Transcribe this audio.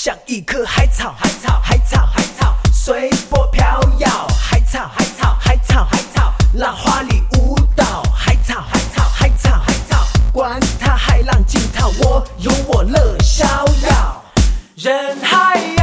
像一棵海草，海草，海草，海草，随波飘摇。海草，海草，海草，海草，浪花里舞蹈。海草，海草，海草，海草，管它海浪惊涛，我有我乐逍遥。人海。